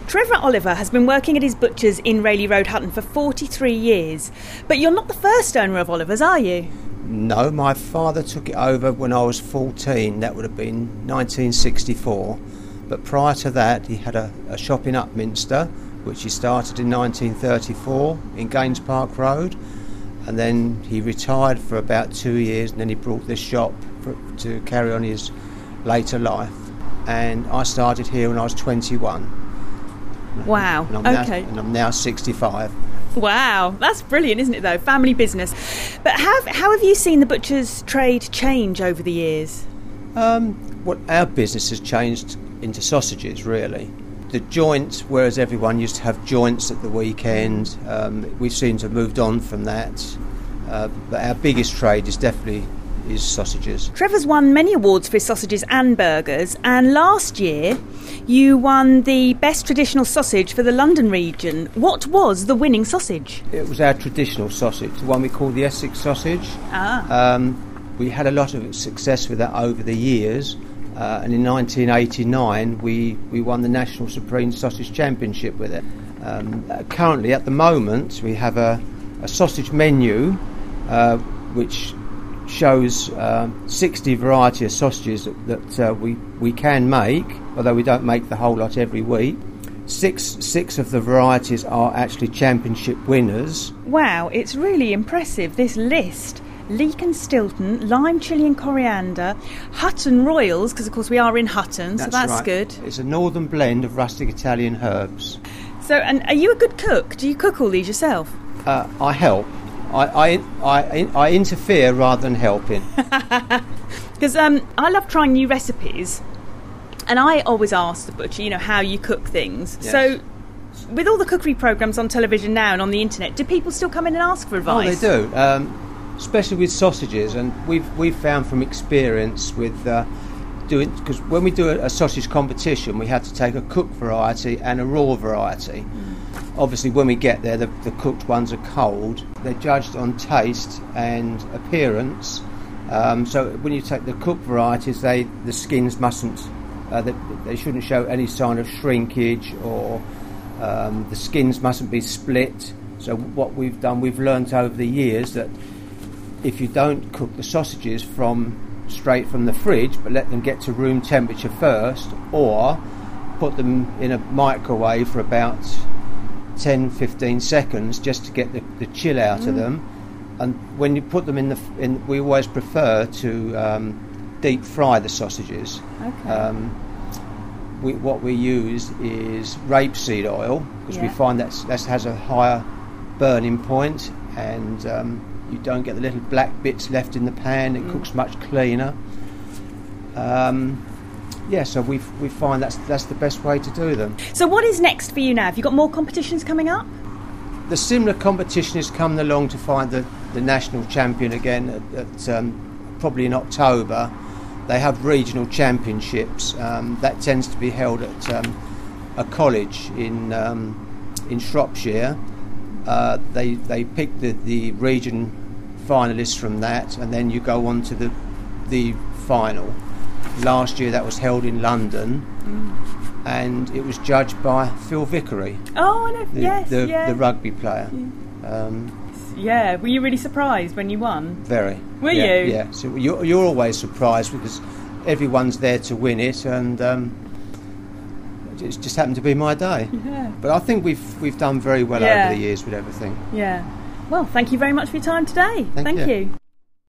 Trevor Oliver has been working at his butcher's in Rayleigh Road, Hutton for 43 years. But you're not the first owner of Oliver's, are you? No, my father took it over when I was 14. That would have been 1964. But prior to that, he had a shop in Upminster, which he started in 1934 in Gaynes Park Road. And then he retired for about 2 years, and then he brought this shop to carry on his later life. And I started here when I was 21. Wow, okay. And I'm now 65. Wow, that's brilliant, isn't it, though? Family business. But how have you seen the butcher's trade change over the years? Well, our business has changed into sausages, really. The joint, whereas everyone used to have joints at the weekend, we seem to have moved on from that. But our biggest trade is definitely sausages. Trevor's won many awards for his sausages and burgers, and last year you won the Best Traditional Sausage for the London region. What was the winning sausage? It was our traditional sausage, the one we call the Essex sausage. We had a lot of success with that over the years, and in 1989 we won the National Supreme Sausage Championship with it. Currently, at the moment, we have a sausage menu which shows 60 variety of sausages that we can make, although we don't make the whole lot every week. Six of the varieties are actually championship winners. Wow, it's really impressive, this list. Leek and Stilton, lime, chilli and coriander, Hutton Royals, because of course we are in Hutton, so that's right. Good. It's a northern blend of rustic Italian herbs. So, and are you a good cook? Do you cook all these yourself? I help. I interfere rather than helping. Because I love trying new recipes, and I always ask the butcher, how you cook things. Yes. So, with all the cookery programmes on television now and on the internet, do people still come in and ask for advice? Oh, they do. Especially with sausages, and we've found from experience with doing, because when we do a sausage competition, we have to take a cooked variety and a raw variety. Obviously, when we get there, the cooked ones are cold. They're judged on taste and appearance. So when you take the cooked varieties, the skins mustn't, they shouldn't show any sign of shrinkage, or the skins mustn't be split. So what we've done, we've learnt over the years that if you don't cook the sausages straight from the fridge, but let them get to room temperature first, or put them in a microwave for about 10-15 seconds just to get the chill out of them. And when you put them in, we always prefer to deep fry the sausages. Okay. What we use is rapeseed oil, because we find that has a higher burning point, and you don't get the little black bits left in the pan. It cooks much cleaner. So we find that's the best way to do them. So what is next for you now? Have you got more competitions coming up? The similar competition is coming along to find the national champion again at probably in October. They have regional championships. That tends to be held at a college in Shropshire. They pick the region finalists from that, and then you go on to the final. Last year that was held in London, and it was judged by Phil Vickery. Oh, I know. The rugby player. Were you really surprised when you won? Very. Were you? Yeah. So you're always surprised because everyone's there to win it, and it just happened to be my day. Yeah. But I think we've done very well over the years with everything. Yeah. Well, thank you very much for your time today. Thank you.